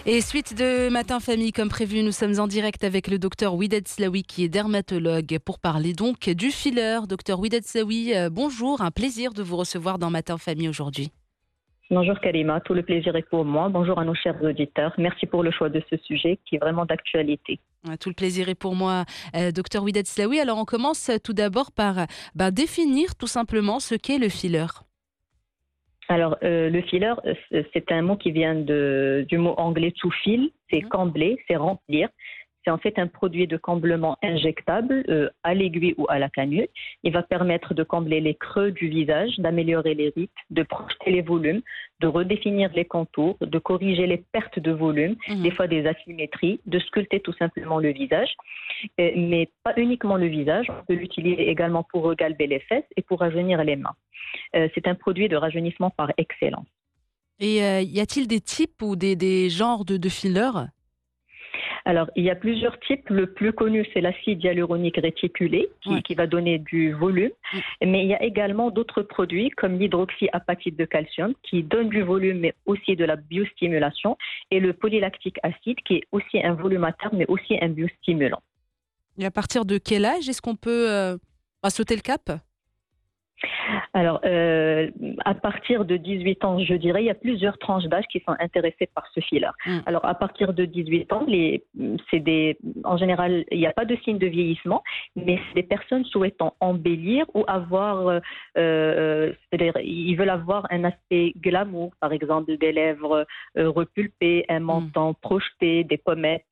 Et suite de Matin Famille, comme prévu, nous sommes en direct avec le docteur Widad Slaoui qui est dermatologue pour parler donc du filler. Docteur Widad Slaoui, bonjour, un plaisir de vous recevoir dans Matin Famille aujourd'hui. Bonjour Karima, tout le plaisir est pour moi. Bonjour à nos chers auditeurs. Merci pour le choix de ce sujet qui est vraiment d'actualité. Tout le plaisir est pour moi, docteur Widad Slaoui. Alors on commence tout d'abord par définir tout simplement ce qu'est le filler. Alors, le filler, c'est un mot qui vient du mot anglais to fill, c'est combler, c'est remplir. C'est en fait un produit de comblement injectable à l'aiguille ou à la canule. Il va permettre de combler les creux du visage, d'améliorer les rides, de projeter les volumes, de redéfinir les contours, de corriger les pertes de volume, des fois des asymétries, de sculpter tout simplement le visage. Mais pas uniquement le visage, on peut l'utiliser également pour regalber les fesses et pour rajeunir les mains. C'est un produit de rajeunissement par excellence. Et y a-t-il des types ou des genres de fillers ? Alors, il y a plusieurs types. Le plus connu, c'est l'acide hyaluronique réticulé qui va donner du volume. Mais il y a également d'autres produits comme l'hydroxyapatite de calcium qui donne du volume mais aussi de la biostimulation et le polylactique acide qui est aussi un volumateur mais aussi un biostimulant. Et à partir de quel âge est-ce qu'on peut sauter le cap ? Alors, à partir de 18 ans, je dirais, il y a plusieurs tranches d'âge qui sont intéressées par ce filler. Alors, à partir de 18 ans, en général, il n'y a pas de signe de vieillissement, mais c'est des personnes souhaitant embellir ou avoir, c'est-à-dire, ils veulent avoir un aspect glamour, par exemple, des lèvres repulpées, un menton projeté, des pommettes,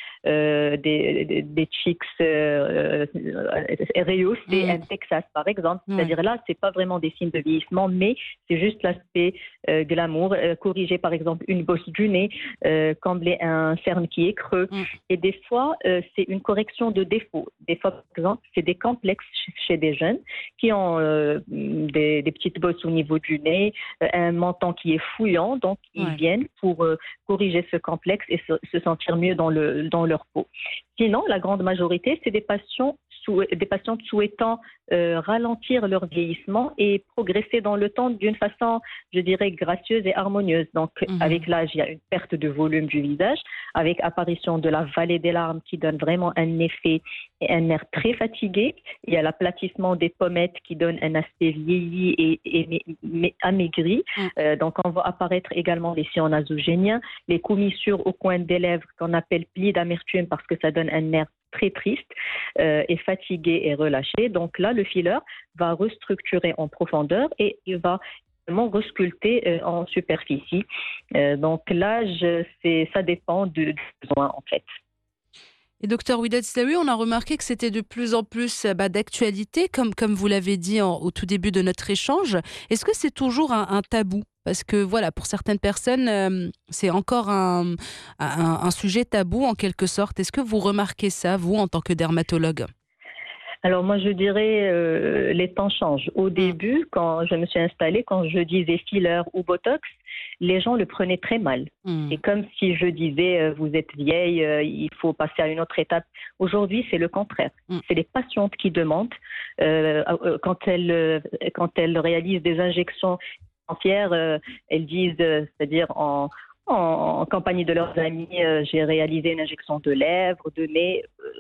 des cheeks rehaussés, un Texas, par exemple. C'est-à-dire là, c'est pas vraiment des signes de vieillissement, mais c'est juste l'aspect glamour, corriger par exemple une bosse du nez, combler un cerne qui est creux. Et des fois, c'est une correction de défaut. Des fois, par exemple, c'est des complexes chez des jeunes qui ont des petites bosses au niveau du nez, un menton qui est fouillant, donc ils viennent pour corriger ce complexe et se sentir mieux dans leur peau. Sinon, la grande majorité, c'est des patientes souhaitant ralentir leur vieillissement et progresser dans le temps d'une façon, je dirais, gracieuse et harmonieuse. Donc, avec l'âge, il y a une perte de volume du visage, avec apparition de la vallée des larmes qui donne vraiment un effet et un air très fatigué. Il y a l'aplatissement des pommettes qui donne un aspect vieilli et amaigri. Donc, on va apparaître également les sillons nasogéniens, les commissures au coin des lèvres qu'on appelle plis d'amertume parce que ça donne un air très triste et fatigué et relâché. Donc là, le filler va restructurer en profondeur et il va vraiment resculpter en superficie. Donc l'âge, ça dépend du besoin en fait. Et docteur Widad Slaoui, on a remarqué que c'était de plus en plus d'actualité, comme vous l'avez dit au tout début de notre échange. Est-ce que c'est toujours un tabou ? Parce que voilà, pour certaines personnes, c'est encore un sujet tabou en quelque sorte. Est-ce que vous remarquez ça, vous, en tant que dermatologue ? Alors moi, je dirais les temps changent. Au début, quand je me suis installée, quand je disais filler ou botox, les gens le prenaient très mal. C'est comme si je disais vous êtes vieille, il faut passer à une autre étape. Aujourd'hui, c'est le contraire. C'est les patientes qui demandent quand elles réalisent des injections entières, elles disent, c'est-à-dire en compagnie de leurs amis, j'ai réalisé une injection de lèvres, de nez.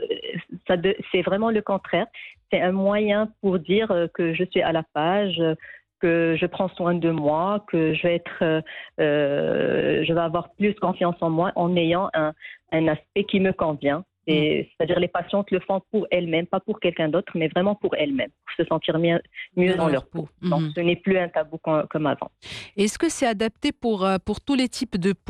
C'est vraiment le contraire. C'est un moyen pour dire que je suis à la page, que je prends soin de moi, que je vais avoir plus confiance en moi en ayant un aspect qui me convient. C'est-à-dire les patientes le font pour elles-mêmes, pas pour quelqu'un d'autre, mais vraiment pour elles-mêmes, pour se sentir mieux dans leur peau. Donc ce n'est plus un tabou comme avant. Est-ce que c'est adapté pour tous les types de peau ?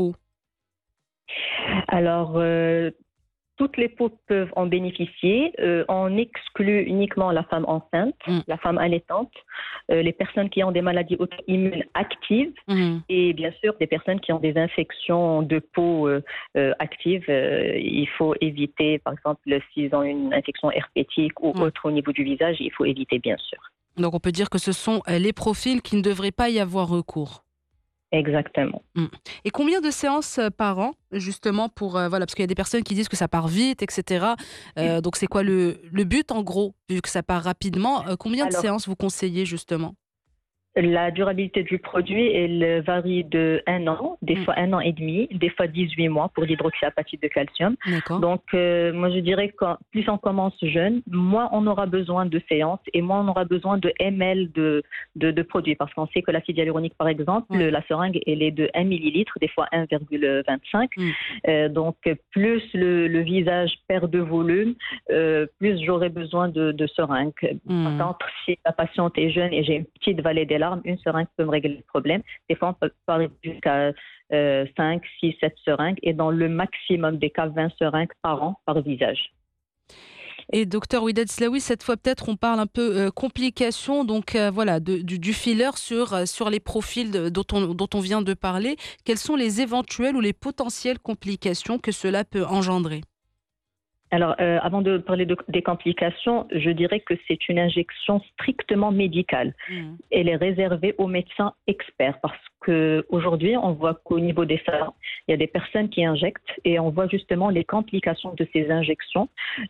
Alors, toutes les peaux peuvent en bénéficier. On exclut uniquement la femme enceinte, la femme allaitante, les personnes qui ont des maladies auto-immunes actives et bien sûr des personnes qui ont des infections de peau actives. Il faut éviter, par exemple, s'ils ont une infection herpétique ou autre au niveau du visage, il faut éviter bien sûr. Donc on peut dire que ce sont les profils qui ne devraient pas y avoir recours. Exactement. Et combien de séances par an, justement, parce qu'il y a des personnes qui disent que ça part vite, etc. Donc, c'est quoi le but, en gros, vu que ça part rapidement ? Combien de séances vous conseillez, justement ? La durabilité du produit, elle varie de 1 an, des fois 1 an et demi, des fois 18 mois pour l'hydroxyapatite de calcium. D'accord. Donc, moi, je dirais que plus on commence jeune, moins on aura besoin de séances et moins on aura besoin de ml de produits. Parce qu'on sait que l'acide hyaluronique, par exemple, Ouais. la seringue, elle est de 1 millilitre, des fois 1,25. Mm. Donc, plus le visage perd de volume, plus j'aurai besoin de seringue. Par Mm. contre, si la patiente est jeune et j'ai une petite vallée des larmes, une seringue peut me régler le problème. Des fois, on peut parler jusqu'à 5, 6, 7 seringues et dans le maximum des cas, 20 seringues par an par visage. Et docteur Widad Slaoui, cette fois peut-être on parle un peu complications, donc voilà, du filler sur les profils dont on vient de parler. Quelles sont les éventuelles ou les potentielles complications que cela peut engendrer? Alors, avant de parler des complications, je dirais que c'est une injection strictement médicale. Mm. Elle est réservée aux médecins experts parce qu'aujourd'hui, on voit qu'au niveau des salons, il y a des personnes qui injectent et on voit justement les complications de ces injections.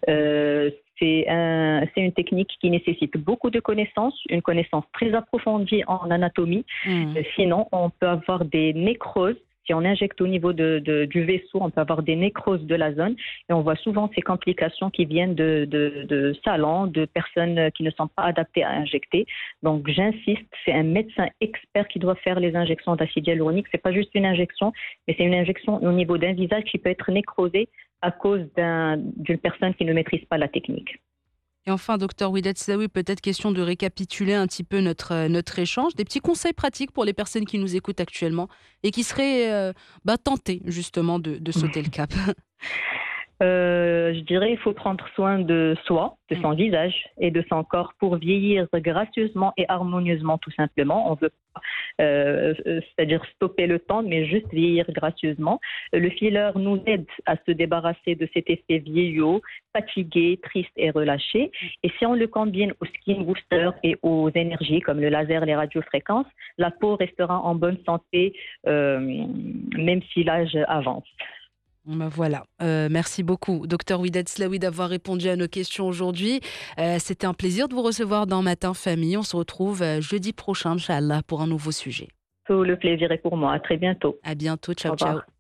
C'est une technique qui nécessite beaucoup de connaissances, une connaissance très approfondie en anatomie. Mm. Sinon, on peut avoir des nécroses. Si on injecte au niveau du vaisseau, on peut avoir des nécroses de la zone et on voit souvent ces complications qui viennent de salons, de personnes qui ne sont pas adaptées à injecter. Donc j'insiste, c'est un médecin expert qui doit faire les injections d'acide hyaluronique. C'est pas juste une injection, mais c'est une injection au niveau d'un visage qui peut être nécrosé à cause d'une personne qui ne maîtrise pas la technique. Et enfin, docteur Widad Slaoui, peut-être question de récapituler un petit peu notre échange, des petits conseils pratiques pour les personnes qui nous écoutent actuellement et qui seraient tentées justement de sauter le cap. Je dirais il faut prendre soin de soi, de Mm. son visage et de son corps pour vieillir gracieusement et harmonieusement tout simplement. On veut pas, c'est-à-dire stopper le temps, mais juste vieillir gracieusement. Le filler nous aide à se débarrasser de cet effet vieillot, fatigué, triste et relâché. Et si on le combine au skin booster et aux énergies comme le laser, les radiofréquences, la peau restera en bonne santé même si l'âge avance. Ben voilà, merci beaucoup, docteur Widad Slaoui, d'avoir répondu à nos questions aujourd'hui. C'était un plaisir de vous recevoir dans Matin Famille. On se retrouve jeudi prochain, Inch'Allah, pour un nouveau sujet. Tout le plaisir est pour moi. À très bientôt. À bientôt, Au ciao, ciao. revoir.